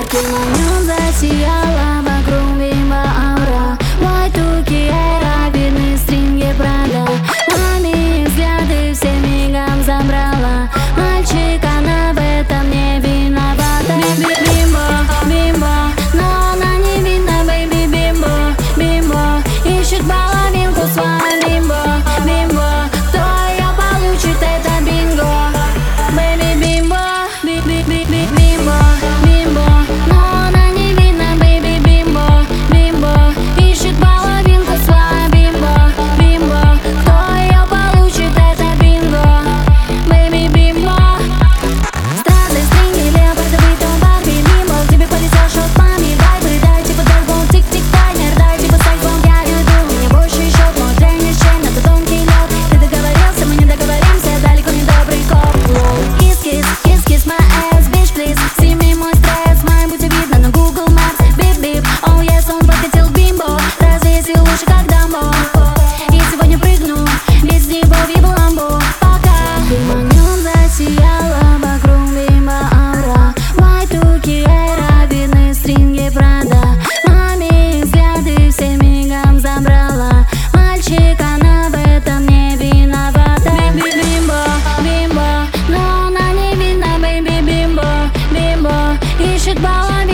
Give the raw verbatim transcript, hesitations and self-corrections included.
ярким огнем засияла вокруг бимба аура. White туки эра, видны стринги Прада. Мами взгляды все мигом забрала. Мальчик, она в этом не виновата. Бимбо, бимбо, но она не видна, бэйби. Бимбо, бимбо, ищет половинку свою. Бимбо, бимбо, кто ее получит, это бинго. Бэйби, бимбо, бимбо, бимбо, но она не видна, бэйби. Бимбо, бимбо, ищет половинку свою. Бимбо, бимбо, кто ее получит, это бинго. Бэйби, бимбо. Странные стринги, леопардовый том, Барби. Бимбо, к тебе полетел шот, маме. Вайбы, дай типа долгом, тик-тик таймер. Дай типа сайком, я иду. Мне больше счет, мой тренер чейн, это тонкий лед. Ты договорился, мы не договоримся, далеко не добрый коп. Кис-кис, кис-кис, my ass, bitch, please. Сними мой стресс, май будь видно на Google Maps. Бип-бип, oh yes, он подкатил бимбо. Развесил уши, как Дамбо. И сегодня прыгну, без него вибо ламбо. Пока огнем засияла вокруг бимба аура. White туки эра, видны стринги Прада. Мами взгляды все мигом забрала. Мальчик, она в этом не виновата. Бимбо, бимбо, но она не видна, бэйби. Бимбо, бимбо, ищет баланс.